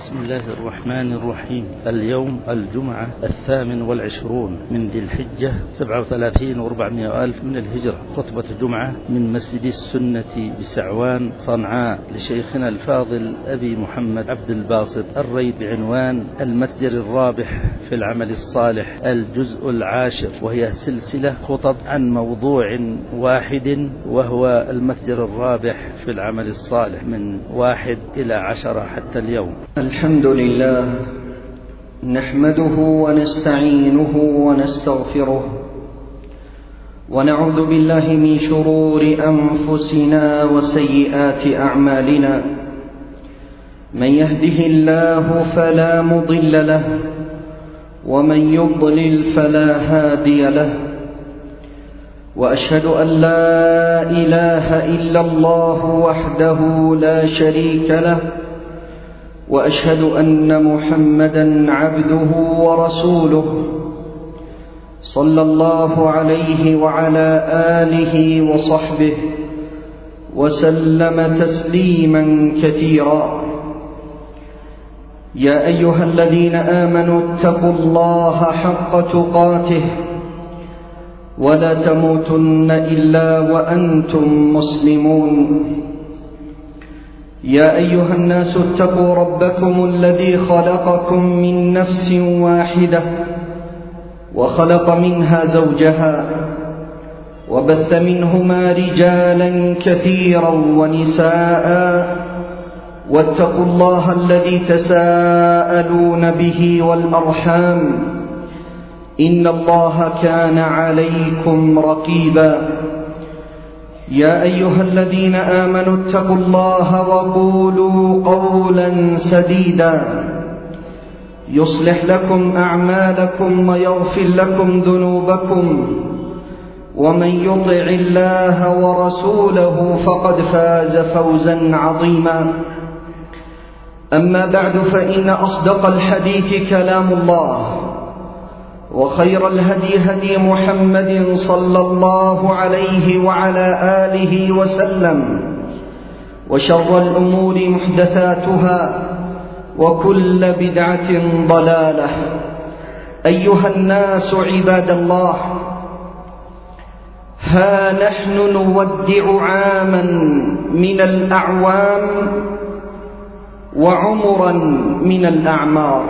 بسم الله الرحمن الرحيم. اليوم الجمعة 28 من ذي الحجة 37 و400 ألف من الهجرة. خطبة الجمعة من مسجد السنة بسعوان صنعاء لشيخنا الفاضل أبي محمد عبد الباسط الريد بعنوان المتجر الرابح في العمل الصالح الجزء 10، وهي سلسلة خطب عن موضوع واحد وهو المتجر الرابح في العمل الصالح من 1 إلى 10 حتى اليوم. الحمد لله نحمده ونستعينه ونستغفره ونعوذ بالله من شرور أنفسنا وسيئات أعمالنا. من يهده الله فلا مضل له ومن يضلل فلا هادي له، وأشهد أن لا إله إلا الله وحده لا شريك له، وأشهد أن محمدًا عبده ورسوله صلى الله عليه وعلى آله وصحبه وسلم تسليمًا كثيرا. يا أيها الذين آمنوا اتقوا الله حق تقاته ولا تموتن إلا وأنتم مسلمون. يا أيها الناس اتقوا ربكم الذي خلقكم من نفس واحدة وخلق منها زوجها وبث منهما رجالا كثيرا ونساء، واتقوا الله الذي تساءلون به والأرحام إن الله كان عليكم رقيبا. يا أيها الذين آمنوا اتقوا الله وقولوا قولا سديدا يصلح لكم أعمالكم ويغفر لكم ذنوبكم، ومن يطع الله ورسوله فقد فاز فوزا عظيما. أما بعد، فإن أصدق الحديث كلام الله، وخير الهدي هدي محمد صلى الله عليه وعلى آله وسلم، وشر الأمور محدثاتها، وكل بدعة ضلالة. أيها الناس عباد الله، ها نحن نودع عاما من الأعوام وعمرا من الأعمار.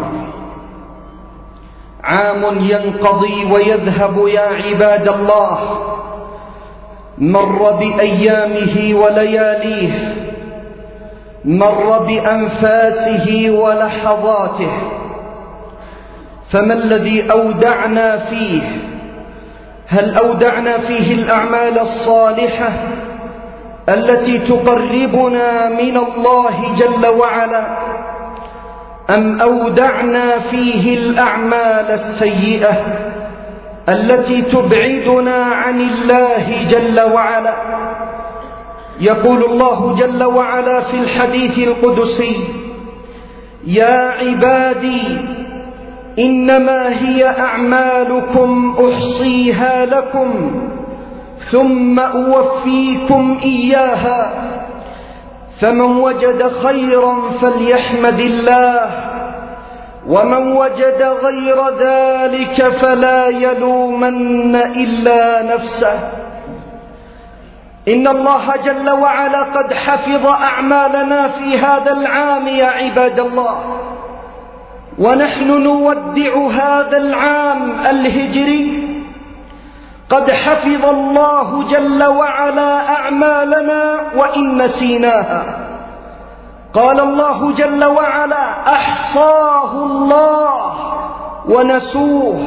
عام ينقضي ويذهب يا عباد الله، مر بأيامه ولياليه، مر بأنفاسه ولحظاته، فما الذي أودعنا فيه؟ هل أودعنا فيه الأعمال الصالحة التي تقربنا من الله جل وعلا، أم أودعنا فيه الأعمال السيئة التي تبعدنا عن الله جل وعلا؟ يقول الله جل وعلا في الحديث القدسي: يا عبادي إنما هي أعمالكم أحصيها لكم ثم أوفيكم إياها، فمن وجد خيرا فليحمد الله، ومن وجد غير ذلك فلا يلومن إلا نفسه. إن الله جل وعلا قد حفظ أعمالنا في هذا العام يا عباد الله، ونحن نودع هذا العام الهجري. قد حفظ الله جل وعلا أعمالنا وإن نسيناها. قال الله جل وعلا: أحصاه الله ونسوه.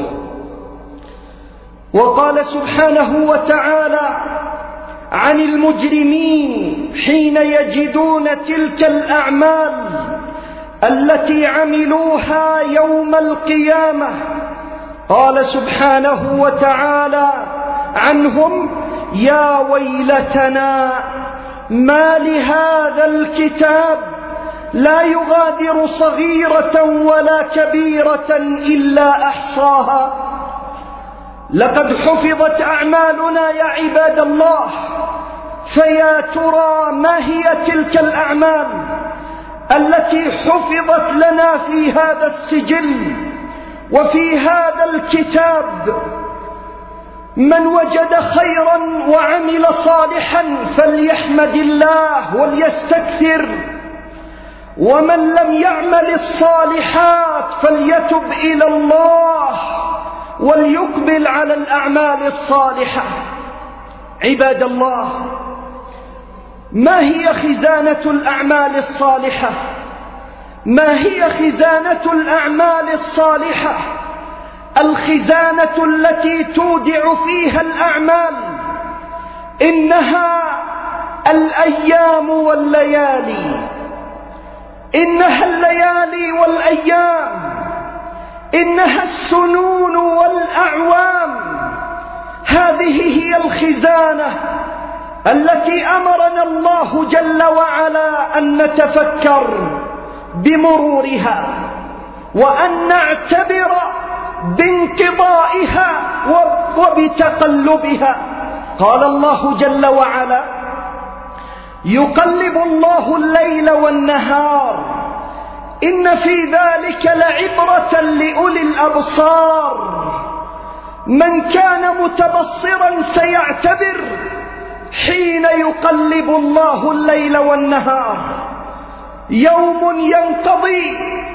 وقال سبحانه وتعالى عن المجرمين حين يجدون تلك الأعمال التي عملوها يوم القيامة، قال سبحانه وتعالى عنهم: يا ويلتنا ما لهذا الكتاب لا يغادر صغيرة ولا كبيرة إلا أحصاها. لقد حفظت أعمالنا يا عباد الله، فيا ترى ما هي تلك الأعمال التي حفظت لنا في هذا السجل وفي هذا الكتاب: من وجد خيرا وعمل صالحا فليحمد الله وليستكثر، ومن لم يعمل الصالحات فليتب إلى الله وليقبل على الأعمال الصالحة. عباد الله، ما هي خزانة الأعمال الصالحة؟ ما هي خزانة الأعمال الصالحة؟ الخزانة التي تودع فيها الأعمال إنها الأيام والليالي، إنها الليالي والأيام، إنها السنون والأعوام. هذه هي الخزانة التي أمرنا الله جل وعلا أن نتفكر بمرورها وأن نعتبر بانقضائها وبتقلبها. قال الله جل وعلا: يقلب الله الليل والنهار إن في ذلك لعبرة لأولي الأبصار. من كان متبصرا سيعتبر حين يقلب الله الليل والنهار. يوم ينقضي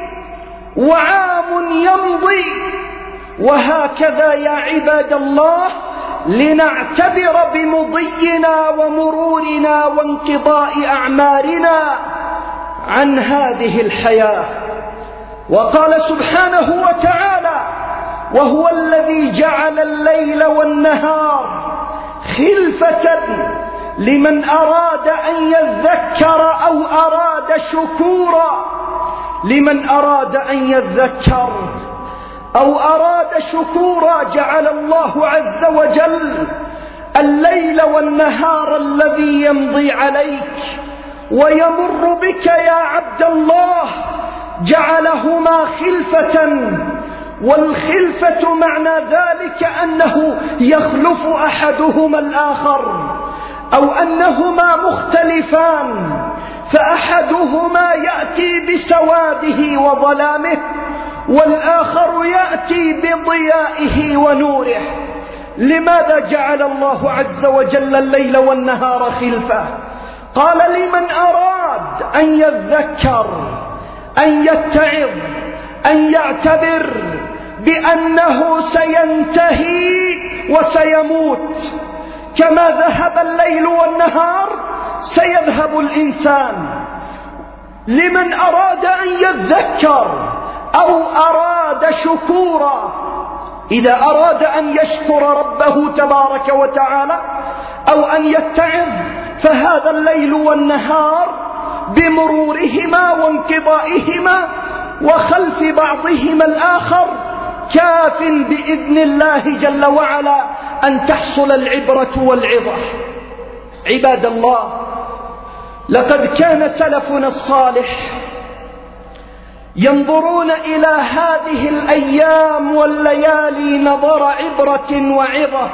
وعام يمضي، وهكذا يا عباد الله لنعتبر بمضينا ومرورنا وانقضاء أعمارنا عن هذه الحياة. وقال سبحانه وتعالى: وهو الذي جعل الليل والنهار خلفة لمن أراد أن يذكر أو أراد شكورا. لمن أراد أن يذكر أو أراد شكورا جعل الله عز وجل الليل والنهار الذي يمضي عليك ويمر بك يا عبد الله جعلهما خلفة. والخلفة معنى ذلك أنه يخلف أحدهما الآخر، أو أنهما مختلفان، فأحدهما يأتي بسواده وظلامه والآخر يأتي بضيائه ونوره. لماذا جعل الله عز وجل الليل والنهار خلفة؟ قال: لمن أراد أن يذكر، أن يتعظ، أن يعتبر بأنه سينتهي وسيموت. كما ذهب الليل والنهار سيذهب الإنسان. لمن أراد أن يذكر أو أراد شكورا، إذا أراد أن يشكر ربه تبارك وتعالى أو أن يتعظ، فهذا الليل والنهار بمرورهما وانقضائهما وخلف بعضهما الآخر كاف بإذن الله جل وعلا أن تحصل العبرة والعظة. عباد الله، لقد كان سلفنا الصالح ينظرون إلى هذه الأيام والليالي نظر عبرة وعظة،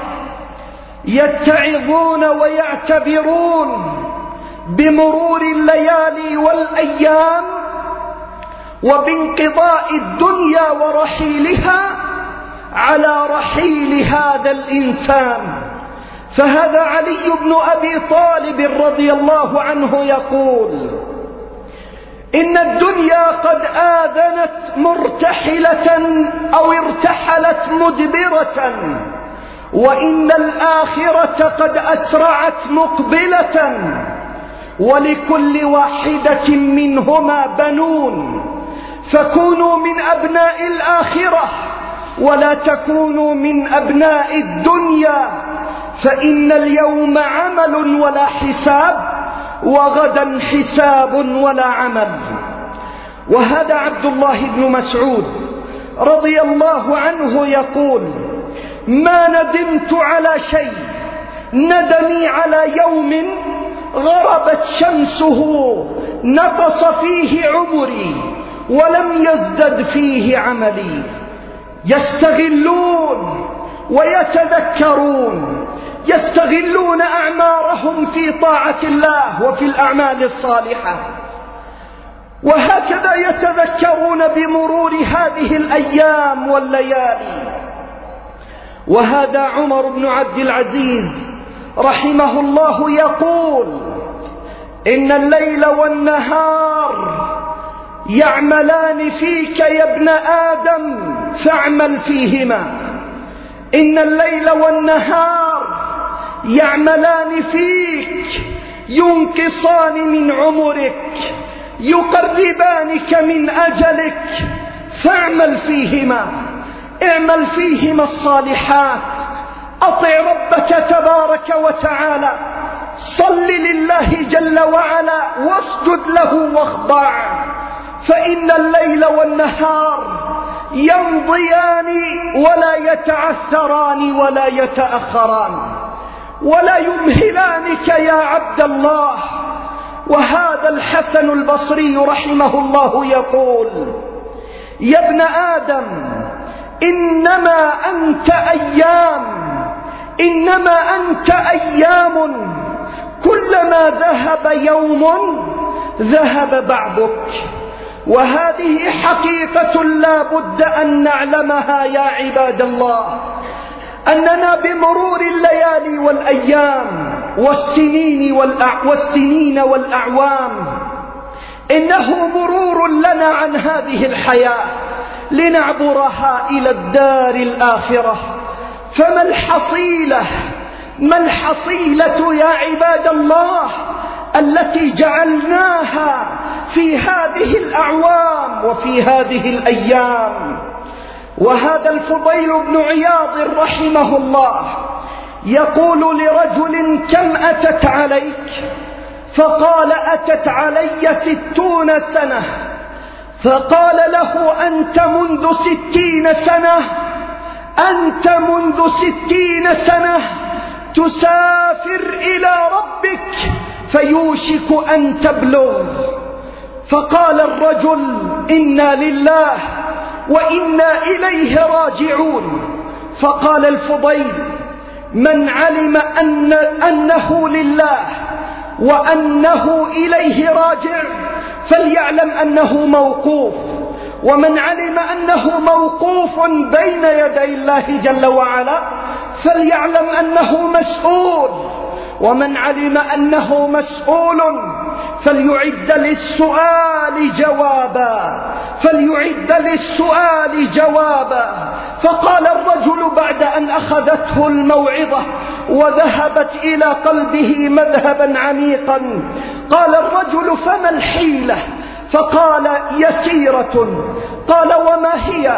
يتعظون ويعتبرون بمرور الليالي والأيام وبانقضاء الدنيا ورحيلها على رحيل هذا الإنسان. فهذا علي بن أبي طالب رضي الله عنه يقول: إن الدنيا قد آذنت مرتحلة أو ارتحلت مدبرة، وإن الآخرة قد أسرعت مقبلة، ولكل واحدة منهما بنون، فكونوا من أبناء الآخرة ولا تكونوا من أبناء الدنيا، فإن اليوم عمل ولا حساب، وغدا حساب ولا عمل. وهذا عبد الله بن مسعود رضي الله عنه يقول: ما ندمت على شيء ندمي على يوم غربت شمسه نقص فيه عمري ولم يزدد فيه عملي. يستغلون ويتذكرون، يستغلون أعمارهم في طاعة الله وفي الأعمال الصالحة. وهكذا يتذكرون بمرور هذه الأيام والليالي. وهذا عمر بن عبد العزيز رحمه الله يقول: إن الليل والنهار يعملان فيك يا ابن آدم فاعمل فيهما. إن الليل والنهار يعملان فيك، ينقصان من عمرك، يقربانك من أجلك، فاعمل فيهما. اعمل فيهما الصالحات، أطع ربك تبارك وتعالى، صل لله جل وعلا واسجد له واخضع، فإن الليل والنهار يمضيان ولا يتعثران ولا يتأخران ولا يمهلانك يا عبد الله. وهذا الحسن البصري رحمه الله يقول: يا ابن آدم إنما أنت أيام، كلما ذهب يوم ذهب بعضك. وهذه حقيقة لا بد أن نعلمها يا عباد الله، أننا بمرور الليالي والأيام والسنين والأعوام إنه مرور لنا عن هذه الحياة لنعبرها إلى الدار الآخرة. فما الحصيلة يا عباد الله التي جعلناها في هذه الأعوام وفي هذه الأيام؟ وهذا الفضيل بن عياض رحمه الله يقول لرجل: كم أتت عليك؟ فقال: أتت علي 60 سنة. فقال له: أنت منذ 60 سنة تسافر إلى ربك فيوشك أن تبلغ. فقال الرجل: إنا لله وإنا إليه راجعون. فقال الفضيل: من علم أنه لله وأنه إليه راجع فليعلم أنه موقوف، ومن علم أنه موقوف بين يدي الله جل وعلا فليعلم أنه مسؤول، ومن علم أنه مسؤول فليعد للسؤال جوابا. فقال الرجل بعد أن أخذته الموعظة وذهبت إلى قلبه مذهبا عميقا، قال الرجل: فما الحيلة؟ فقال: يسيرة. قال: وما هي؟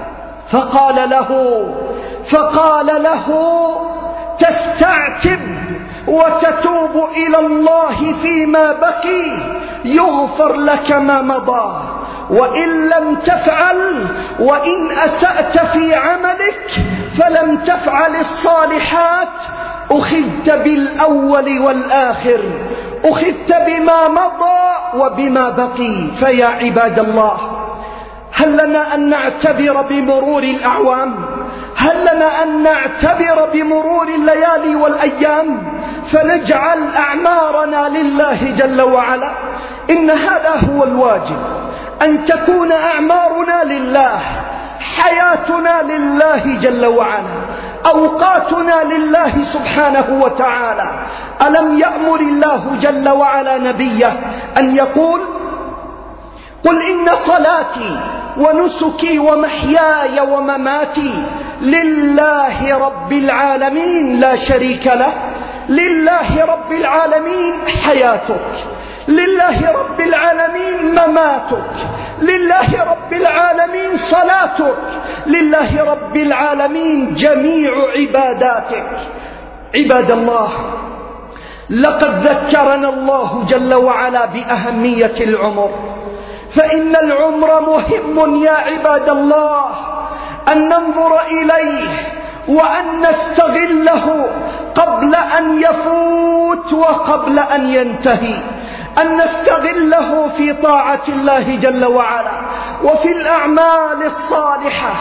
فقال له: تستعتب وتتوب إلى الله فيما بقي يغفر لك ما مضى، وإن لم تفعل وإن أسأت في عملك فلم تفعل الصالحات أخذت بالأول والآخر، أخذت بما مضى وبما بقي. فيا عباد الله، هل لنا أن نعتبر بمرور الأعوام؟ هل لنا أن نعتبر بمرور الليالي والأيام فنجعل أعمارنا لله جل وعلا؟ إن هذا هو الواجب، أن تكون أعمارنا لله، حياتنا لله جل وعلا، أوقاتنا لله سبحانه وتعالى. ألم يأمر الله جل وعلا نبيه أن يقول: قل إن صلاتي ونسكي ومحياي ومماتي لله رب العالمين لا شريك له. لله رب العالمين حياتك، لله رب العالمين مماتك، لله رب العالمين صلاتك، لله رب العالمين جميع عباداتك. عباد الله، لقد ذكرنا الله جل وعلا بأهمية العمر، فإن العمر مهم يا عباد الله، أن ننظر إليه وأن نستغله قبل أن يفوت وقبل أن ينتهي، أن نستغله في طاعة الله جل وعلا وفي الأعمال الصالحة.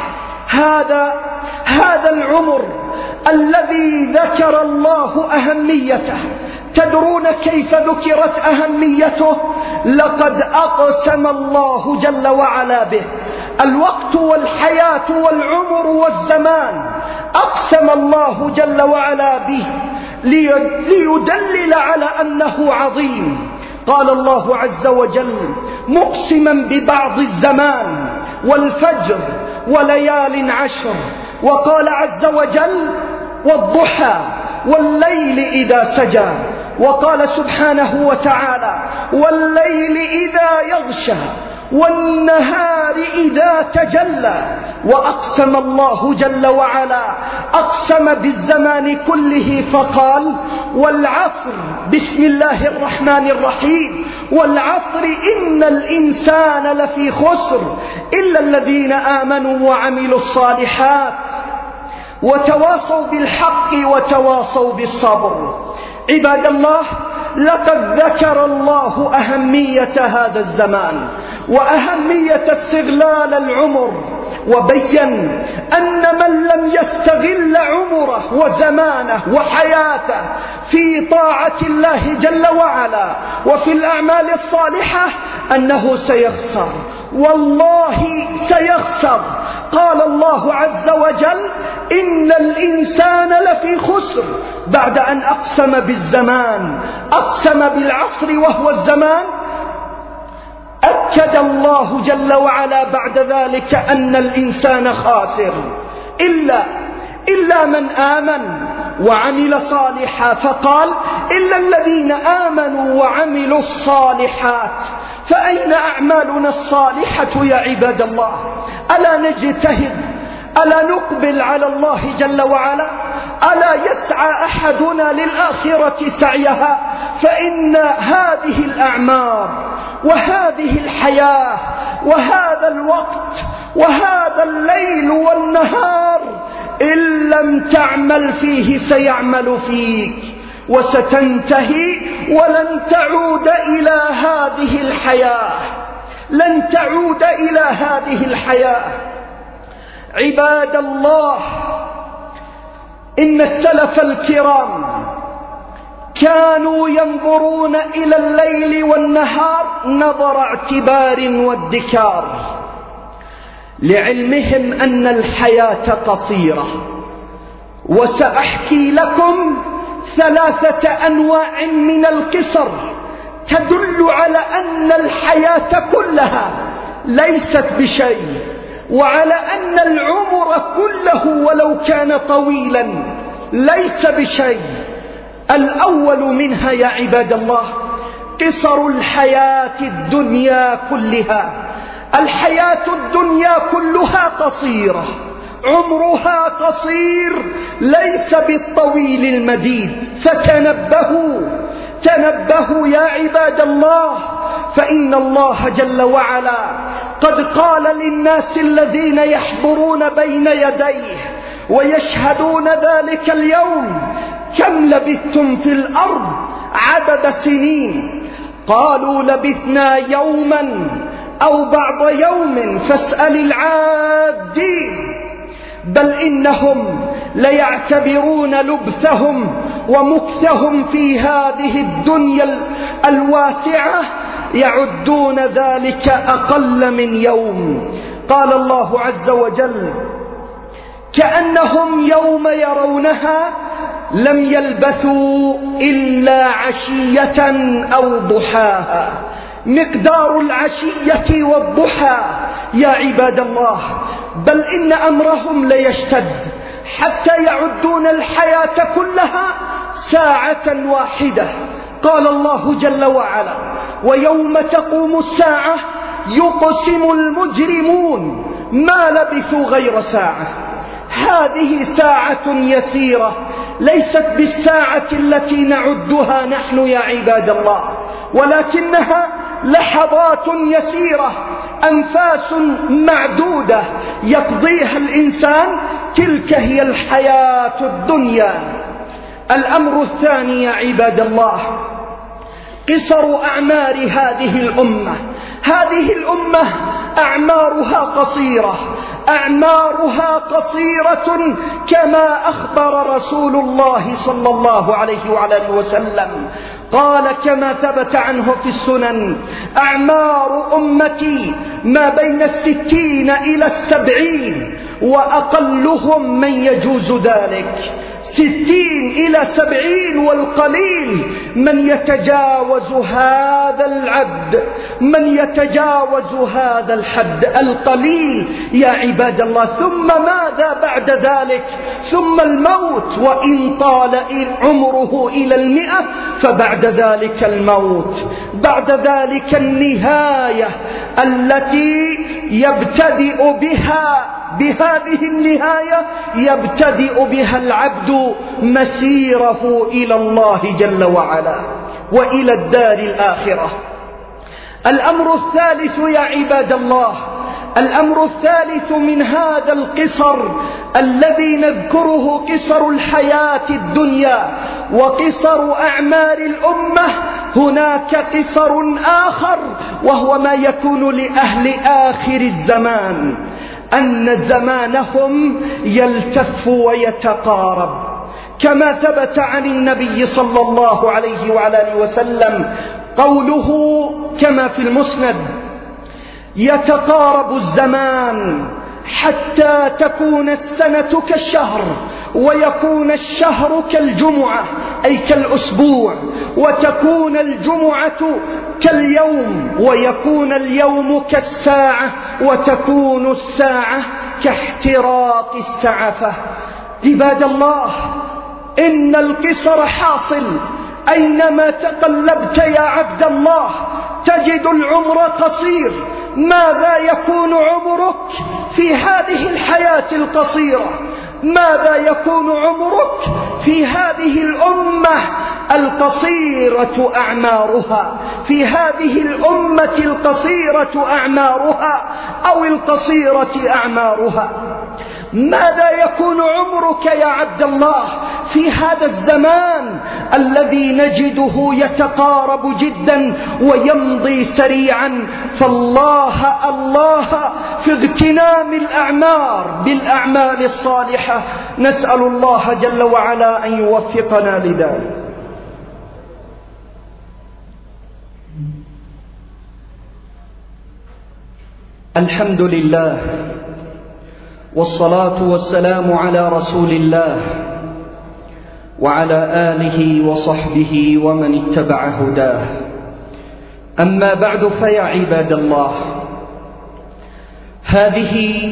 هذا العمر الذي ذكر الله أهميته تدرون كيف ذكرت أهميته؟ لقد أقسم الله جل وعلا به. الوقت والحياة والعمر والزمان أقسم الله جل وعلا به ليدلل على أنه عظيم. قال الله عز وجل مقسما ببعض الزمان والفجر وليال عشر، وقال عز وجل والضحى والليل إذا سجى، وقال سبحانه وتعالى والليل إذا يغشى والنهار إذا تجلى. وأقسم الله جل وعلا أقسم بالزمان كله فقال والعصر بسم الله الرحمن الرحيم والعصر إن الإنسان لفي خسر إلا الذين آمنوا وعملوا الصالحات وتواصوا بالحق وتواصوا بالصبر. عباد الله، لقد ذكر الله أهمية هذا الزمان وأهمية استغلال العمر، وبين أن من لم يستغل عمره وزمانه وحياته في طاعة الله جل وعلا وفي الأعمال الصالحة أنه سيخسر، والله سيخسر. قال الله عز وجل إن الإنسان لفي خسر، بعد أن أقسم بالزمان، أقسم بالعصر وهو الزمان، أكد الله جل وعلا بعد ذلك أن الإنسان خاسر إلا من آمن وعمل صالحا، فقال إلا الذين آمنوا وعملوا الصالحات. فأين أعمالنا الصالحة يا عباد الله؟ ألا نجتهد؟ ألا نقبل على الله جل وعلا؟ ألا يسعى أحدنا للآخرة سعيها؟ فإن هذه الأعمار وهذه الحياة وهذا الوقت وهذا الليل والنهار إن لم تعمل فيه سيعمل فيك، وستنتهي ولن تعود إلى هذه الحياة، لن تعود إلى هذه الحياة. عباد الله، إن السلف الكرام كانوا ينظرون إلى الليل والنهار نظر اعتبار وادكار، لعلمهم أن الحياة قصيرة. وسأحكي لكم 3 أنواع من القصر تدل على أن الحياة كلها ليست بشيء، وعلى أن العمر كله ولو كان طويلا ليس بشيء. الأول منها يا عباد الله قصر الحياة الدنيا كلها. الحياة الدنيا كلها قصيرة، عمرها قصير ليس بالطويل المديد. فتنبهوا يا عباد الله، فإن الله جل وعلا قد قال للناس الذين يحضرون بين يديه ويشهدون ذلك اليوم كم لبثتم في الأرض عدد سنين؟ قالوا لبثنا يوما أو بعض يوم فاسأل العادين. بل إنهم ليعتبرون لبثهم ومكثهم في هذه الدنيا الواسعة يعدون ذلك أقل من يوم. قال الله عز وجل كأنهم يوم يرونها لم يلبثوا إلا عشية أو ضحاها. مقدار العشية والضحى يا عباد الله، بل إن أمرهم ليشتد حتى يعدون الحياة كلها ساعة واحدة. قال الله جل وعلا ويوم تقوم الساعة يقسم المجرمون ما لبثوا غير ساعة. هذه ساعة يسيرة ليست بالساعة التي نعدها نحن يا عباد الله، ولكنها لحظات يسيرة، أنفاس معدودة يقضيها الإنسان. تلك هي الحياة الدنيا. الأمر الثاني يا عباد الله قصر أعمار هذه الأمة. هذه الأمة أعمارها قصيرة، أعمارها قصيرة كما أخبر رسول الله صلى الله عليه وآله وسلم. قال كما ثبت عنه في السنن: أعمار أمتي ما بين 60 إلى 70، وأقلهم من يجوز ذلك 60 إلى 70، والقليل من يتجاوز هذا العد، من يتجاوز هذا الحد، القليل يا عباد الله. ثم ماذا بعد ذلك؟ ثم الموت، وإن طال عمره إلى 100 فبعد ذلك الموت، بعد ذلك النهاية التي يبتدئ بها، بهذه النهاية يبتدئ بها العبد مسيره إلى الله جل وعلا وإلى الدار الآخرة. الأمر الثالث يا عباد الله، الأمر الثالث من هذا القصر الذي نذكره، قصر الحياة الدنيا وقصر أعمار الأمة، هناك قصر آخر وهو ما يكون لأهل آخر الزمان، أن زمانهم يلتف ويتقارب، كما ثبت عن النبي صلى الله عليه وآله وسلم قوله كما في المسند: يتقارب الزمان حتى تكون السنة كالشهر، ويكون الشهر كالجمعة أي كالأسبوع، وتكون الجمعة كاليوم، ويكون اليوم كالساعة، وتكون الساعة كاحتراق السعفة. عباد الله، إن القصر حاصل، أينما تقلبت يا عبد الله تجد العمر قصير. ماذا يكون عمرك في هذه الحياة القصيرة؟ ماذا يكون عمرك في هذه الأمة القصيرة أعمارها، في هذه الأمة القصيرة أعمارها أو القصيرة أعمارها؟ ماذا يكون عمرك يا عبد الله في هذا الزمان الذي نجده يتقارب جدا ويمضي سريعا؟ فالله الله في اغتنام الأعمار بالأعمال الصالحة. نسأل الله جل وعلا أن يوفقنا لذلك. الحمد لله، والصلاة والسلام على رسول الله وعلى آله وصحبه ومن اتبع هداه. أما بعد، فيا عباد الله، هذه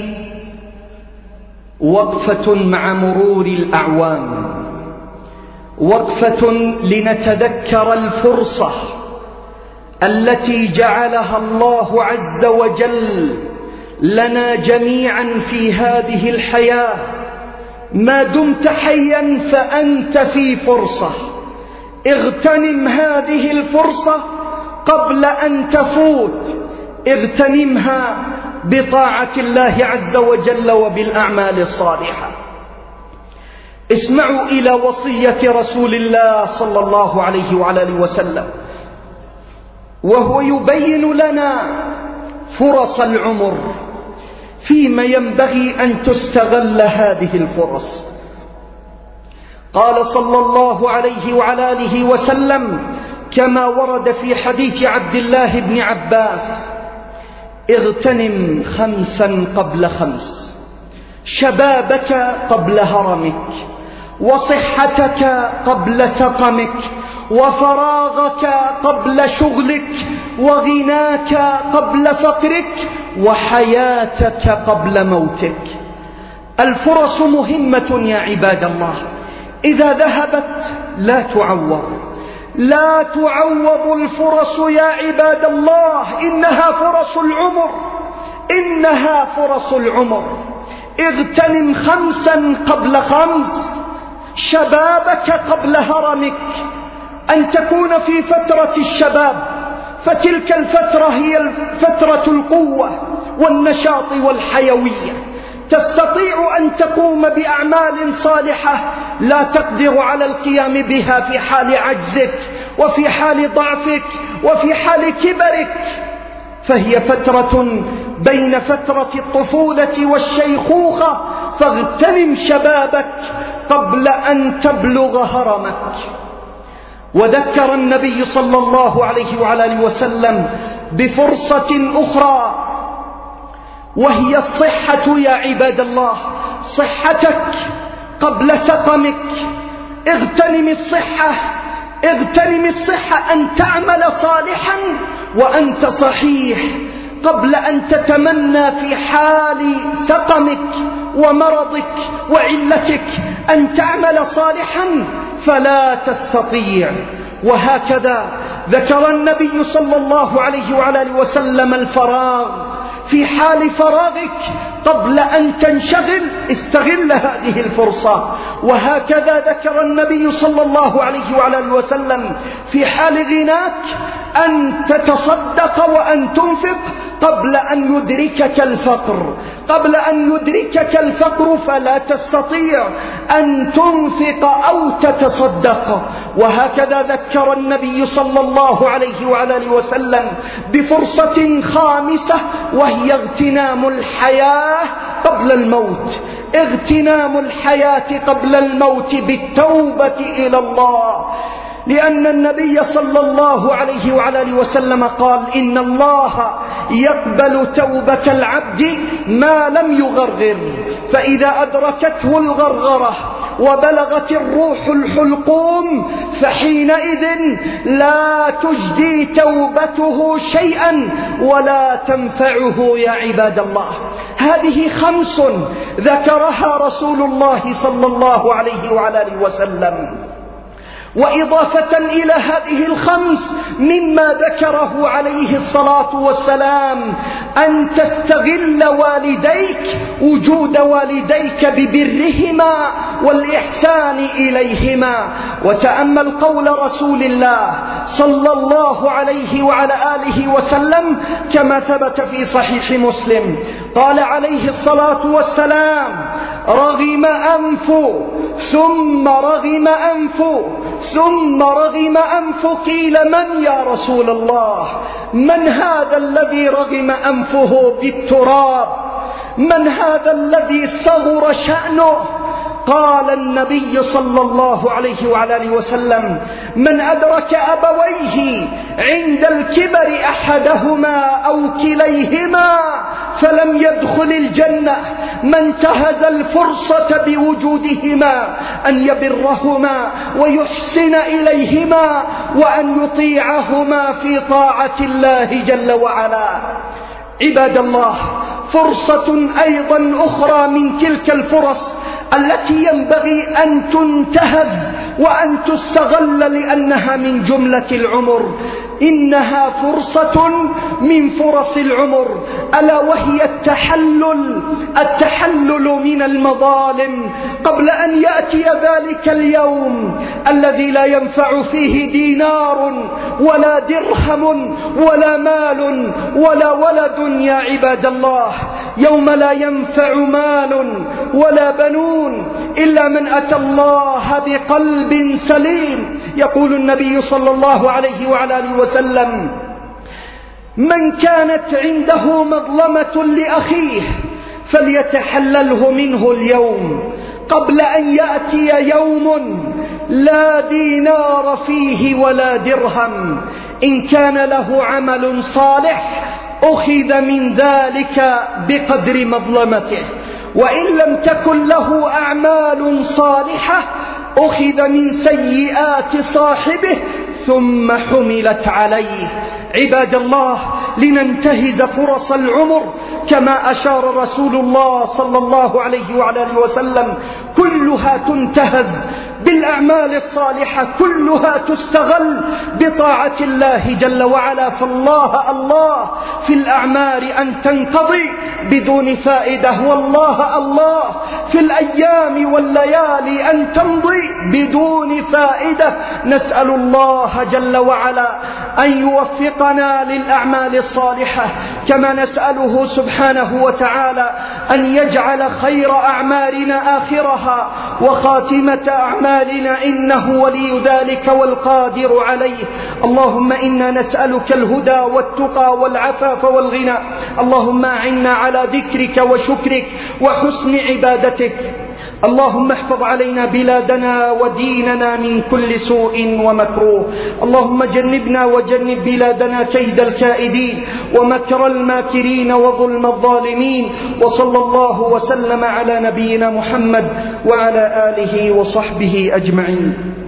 وقفة مع مرور الأعوام، وقفة لنتذكر الفرصة التي جعلها الله عز وجل لنا جميعا في هذه الحياة. ما دمت حيا فأنت في فرصة، اغتنم هذه الفرصة قبل أن تفوت، اغتنمها بطاعة الله عز وجل وبالأعمال الصالحة. اسمعوا إلى وصية رسول الله صلى الله عليه وآله وسلم وهو يبين لنا فرص العمر، فيما ينبغي أن تستغل هذه الفرص. قال صلى الله عليه وآله وسلم كما ورد في حديث عبد الله بن عباس: اغتنم 5 قبل 5، شبابك قبل هرمك، وصحتك قبل سقمك، وفراغك قبل شغلك، وغناك قبل فقرك، وحياتك قبل موتك. الفرص مهمة يا عباد الله، إذا ذهبت لا تعوض، لا تعوض الفرص يا عباد الله، إنها فرص العمر، إنها فرص العمر. اغتنم 5 قبل 5، شبابك قبل هرمك، أن تكون في فترة الشباب، فتلك الفترة هي فترة القوة والنشاط والحيوية، تستطيع أن تقوم بأعمال صالحة لا تقدر على القيام بها في حال عجزك وفي حال ضعفك وفي حال كبرك، فهي فترة بين فترة الطفولة والشيخوخة، فاغتنم شبابك قبل أن تبلغ هرمك. وذكر النبي صلى الله عليه وعلى آله وسلم بفرصة أخرى، وهي الصحة يا عباد الله. صحتك قبل سقمك. اغتنم الصحة، اغتنم الصحة، أن تعمل صالحا وأنت صحيح قبل أن تتمنى في حال سقمك ومرضك وعلتك أن تعمل صالحا فلا تستطيع. وهكذا ذكر النبي صلى الله عليه وعلى آله وسلم الفراغ. في حال فراغك قبل أن تنشغل استغل هذه الفرصة. وهكذا ذكر النبي صلى الله عليه وعلى آله وسلم في حال غناك أن تتصدق وأن تنفق قبل أن يدركك الفقر. قبل أن يدركك الفقر فلا تستطيع أن تنفق أو تتصدق. وهكذا ذكر النبي صلى الله عليه وعلى آله وسلم بفرصة خامسة، وهي اغتنام الحياة قبل الموت. اغتنام الحياة قبل الموت بالتوبة إلى الله، لأن النبي صلى الله عليه وعلى آله وسلم قال: إن الله يقبل توبة العبد ما لم يغرغر، فإذا أدركته الغرغرة وبلغت الروح الحلقوم فحينئذ لا تجدي توبته شيئا ولا تنفعه يا عباد الله. هذه 5 ذكرها رسول الله صلى الله عليه وعلى آله وسلم. وإضافة إلى هذه 5 مما ذكره عليه الصلاة والسلام أن تستغل والديك، وجود والديك ببرهما والإحسان إليهما. وتأمل قول رسول الله صلى الله عليه وعلى آله وسلم كما ثبت في صحيح مسلم، قال عليه الصلاة والسلام: رغم أنف ثم رغم أنف ثم رغم أنف. قيل: من يا رسول الله؟ من هذا الذي رغم أنفه بالتراب؟ من هذا الذي صغر شأنه؟ قال النبي صلى الله عليه وعلى آله وسلم: من أدرك أبويه عند الكبر أحدهما أو كليهما فلم يدخل الجنة. من انتهز الفرصة بوجودهما أن يبرهما ويحسن إليهما وأن يطيعهما في طاعة الله جل وعلا. عباد الله، فرصة أيضا أخرى من تلك الفرص التي ينبغي أن تنتهز وأن تستغل لأنها من جملة العمر، إنها فرصة من فرص العمر، ألا وهي التحلل من المظالم قبل أن يأتي ذلك اليوم الذي لا ينفع فيه دينار ولا درهم ولا مال ولا ولد يا عباد الله. يوم لا ينفع مال ولا بنون إلا من أتى الله بقلب سليم. يقول النبي صلى الله عليه وعلى آله وسلم: من كانت عنده مظلمة لأخيه فليتحلله منه اليوم قبل أن يأتي يوم لا دينار فيه ولا درهم. إن كان له عمل صالح أخذ من ذلك بقدر مظلمته، وإن لم تكن له أعمال صالحة أخذ من سيئات صاحبه ثم حملت عليه. عباد الله، لننتهز فرص العمر كما أشار رسول الله صلى الله عليه وعلى آله وسلم، كلها تنتهز بالأعمال الصالحة، كلها تستغل بطاعة الله جل وعلا. فالله الله في الأعمار أن تنقضي بدون فائدة، والله الله في الأيام والليالي أن تمضي بدون فائدة. نسأل الله جل وعلا أن يوفقنا للأعمال الصالحة، كما نسأله سبحانه وتعالى أن يجعل خير أعمالنا آخرها، وخاتمة أعمالنا، إنه ولي ذلك والقادر عليه. اللهم إنا نسألك الهدى والتقى والعفاف والغنى. اللهم أعنا على ذكرك وشكرك وحسن عبادتك. اللهم احفظ علينا بلادنا وديننا من كل سوء ومكروه. اللهم جنبنا وجنب بلادنا كيد الكائدين ومكر الماكرين وظلم الظالمين. وصلى الله وسلم على نبينا محمد وعلى آله وصحبه أجمعين.